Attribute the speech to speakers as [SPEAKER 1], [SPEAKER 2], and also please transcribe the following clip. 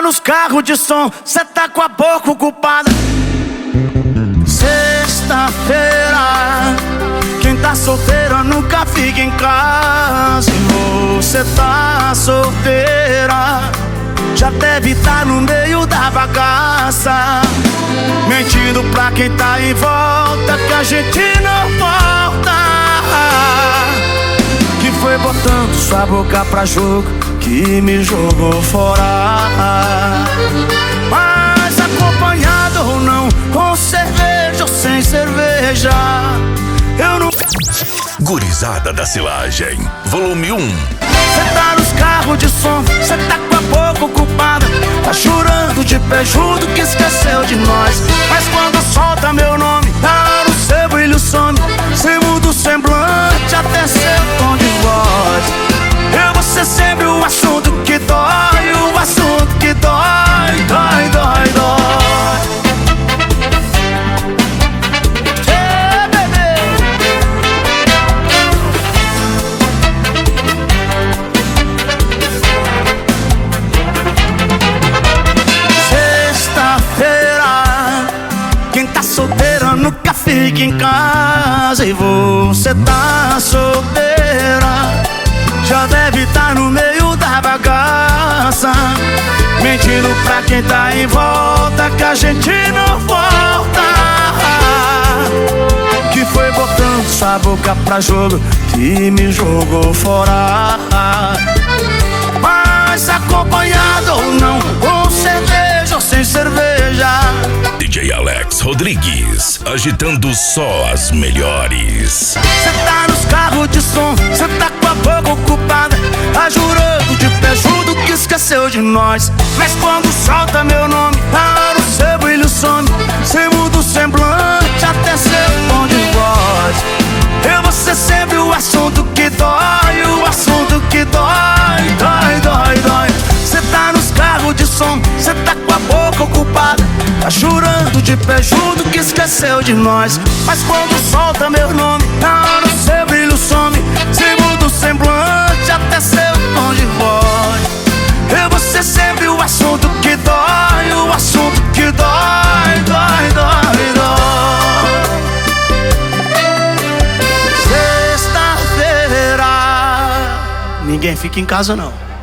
[SPEAKER 1] nos carros de som, cê tá com a boca ocupada. Sexta-feira, quem tá solteira nunca fica em casa. E você tá solteira, já deve tá no meio da bagaça, mentindo pra quem tá em volta que a gente não volta. Que foi botando sua boca pra jogo que me jogou fora. Mas acompanhado ou não, com cerveja ou sem cerveja, eu não...
[SPEAKER 2] Gurizada da Silagem, volume 1.
[SPEAKER 1] Cê tá nos carros de som, cê tá com a boca ocupada, tá chorando de pé junto que esqueceu de nós. Mas quando solta meu nome, no seu brilho some, cê muda o semblante até seu tom de voz. Eu vou ser sempre o assunto que dói, o assunto que dói, dói, dói, dói. Hey, baby. Sexta-feira, quem tá solteira nunca fica em casa. E você tá solteira, já deve tá no meio da bagaça, mentindo pra quem tá em volta que a gente não volta. Que foi botando sua boca pra jogo que me jogou fora. Mas acompanhado ou não, com cerveja ou sem cerveja,
[SPEAKER 2] DJ Alex Rodrigues, agitando só as melhores.
[SPEAKER 1] cê tá nos carros de som, cê tá com a boca ocupada, tá jurando de pé junto que esqueceu de nós. Mas quando solta meu nome, no seu brilho some, cê muda o semblante até seu tom de voz. Eu vou ser sempre o assunto que dói, o assunto que dói, dói, dói, dói. Cê tá nos carros de som, cê tá com a boca ocupada, tá chorando de pé junto que esqueceu de nós. Mas quando solta meu nome, no seu brilho some, cê muda o semblante até seu tom de voz. Eu vou ser sempre o assunto que dói, o assunto que dói, dói, dói, dói. Sexta-feira, ninguém fica em casa não.